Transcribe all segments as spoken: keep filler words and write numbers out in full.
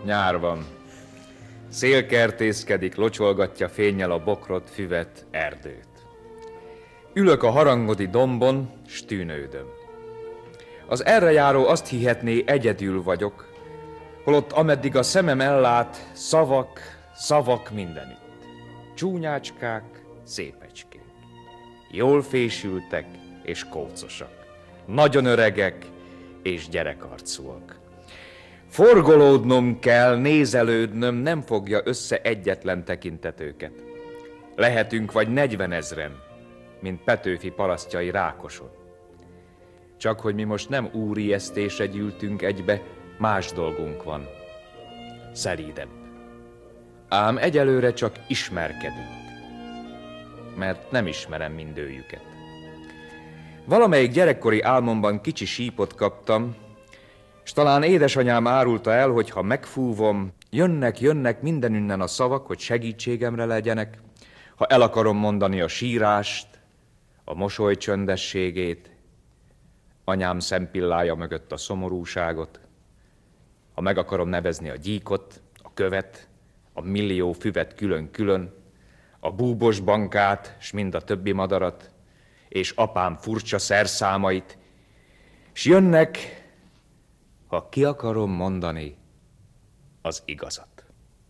Nyár van. Szél kertészkedik, locsolgatja fénnyel a bokrot, füvet, erdőt. Ülök a harangodi dombon, s tűnődöm. Az errejáró azt hihetné, egyedül vagyok, holott ameddig a szemem ellát, szavak, szavak mindenütt. Csúnyácskák, szépecskék. Jól fésültek és kócosak. Nagyon öregek és gyerekarcúak. Forgolódnom kell, nézelődnöm, nem fogja össze egyetlen tekintetőket. Lehetünk vagy negyvenezren, mint Petőfi parasztjai Rákoson. Csak hogy mi most nem úriesztésre gyűltünk egybe, más dolgunk van. Szelídebb. Ám egyelőre csak ismerkedünk, mert nem ismerem mindőjüket. Valamelyik gyerekkori álmomban kicsi sípot kaptam, s talán édesanyám árulta el, hogy ha megfúvom, jönnek, jönnek mindenünnen a szavak, hogy segítségemre legyenek, ha el akarom mondani a sírást, a mosoly csöndességét, anyám szempillája mögött a szomorúságot, ha meg akarom nevezni a gyíkot, a követ, a millió füvet külön-külön, a búbos bankát, s mind a többi madarat, és apám furcsa szerszámait, s jönnek, ha ki akarom mondani az igazat.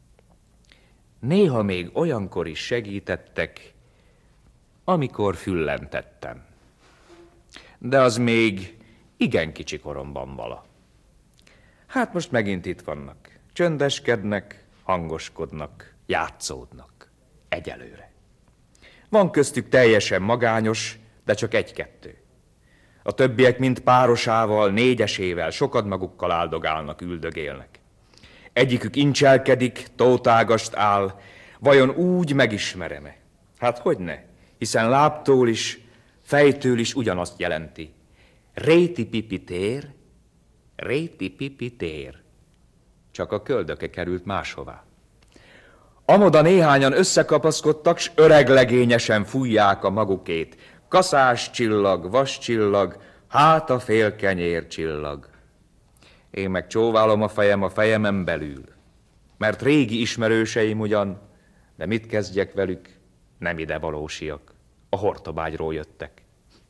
Néha még olyankor is segítettek, amikor füllentettem. De az még igen kicsi koromban vala. Hát most megint itt vannak. Csöndeskednek, hangoskodnak, játszódnak. Egyelőre. Van köztük teljesen magányos, de csak egy-kettő. A többiek mind párosával, négyesével, sokat magukkal áldogálnak, üldögélnek. Egyikük incselkedik, tótágast áll, vajon úgy megismerem-e? Hát hogyne, hiszen lábtól is, fejtől is ugyanazt jelenti. Réti pipi tér, réti pipi tér. Csak a köldöke került máshová. Amoda néhányan összekapaszkodtak, s öreglegényesen fújják a magukét. Kaszás csillag, vas csillag, hát a fél kenyér csillag. Én meg csóválom a fejem a fejemen belül, mert régi ismerőseim ugyan, de mit kezdjek velük, nem ide valósiak, a Hortobágyról jöttek.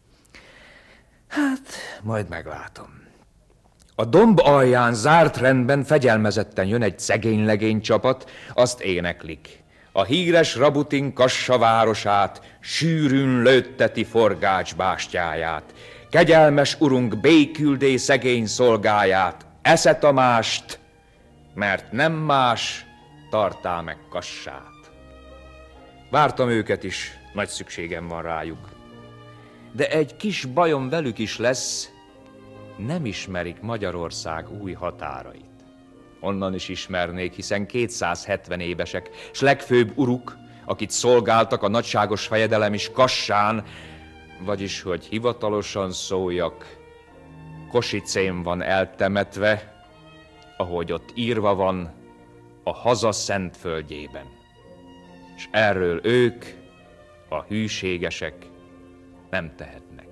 Hát, majd meglátom. A domb alján zárt rendben fegyelmezetten jön egy szegény legény csapat, azt éneklik. A híres Rabutin Kassa városát sűrűn lőtteti forgács bástyáját. Kegyelmes urunk béküldé szegény szolgáját, Esze Tamást, mert nem más tartá meg Kassát. Vártam őket is, nagy szükségem van rájuk. De egy kis bajom velük is lesz, nem ismerik Magyarország új határait. Onnan is ismernék, hiszen kétszázhetven évesek, s legfőbb uruk, akit szolgáltak a nagyságos fejedelem is Kassán, vagyis, hogy hivatalosan szóljak, Kosicén van eltemetve, ahogy ott írva van, a haza szent földjében. És erről ők, a hűségesek, nem tehetnek.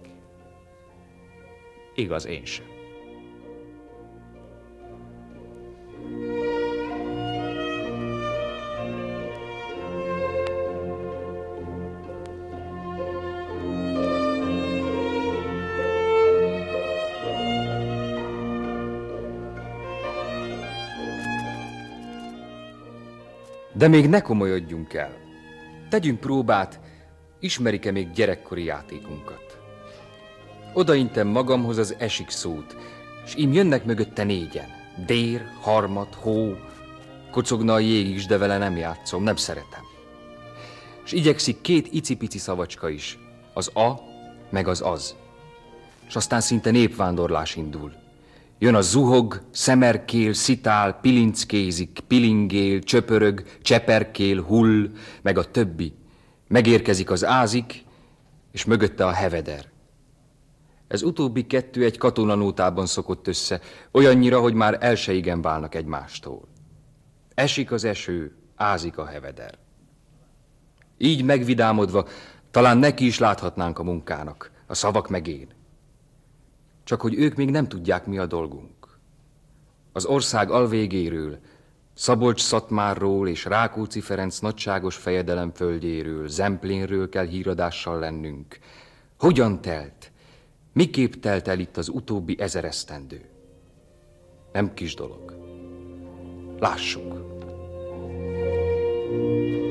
Igaz, én sem. De még ne komolyodjunk el. Tegyünk próbát, ismerik-e még gyerekkori játékunkat. Odaintem magamhoz az esik szót, s ím jönnek mögötte négyen. Dér, harmat, hó, kocogna a jég is, de vele nem játszom, nem szeretem. S igyekszik két icipici szavacska is, az a, meg az az. S aztán szinte népvándorlás indul. Jön a zuhog, szemerkél, szitál, pilinckézik, pilingél, csöpörög, cseperkél, hull, meg a többi. Megérkezik az ázik, és mögötte a heveder. Ez utóbbi kettő egy katonanótában szokott össze, olyannyira, hogy már el se igen válnak egymástól. Esik az eső, ázik a heveder. Így megvidámodva, talán neki is láthatnánk a munkának, a szavak meg én. Csak hogy ők még nem tudják, mi a dolgunk. Az ország alvégéről, Szabolcs-Szatmárról és Rákóczi Ferenc nagyságos fejedelem földjéről, Zemplénről kell híradással lennünk. Hogyan telt, miképp telt el itt az utóbbi ezer esztendő? Nem kis dolog. Lássuk.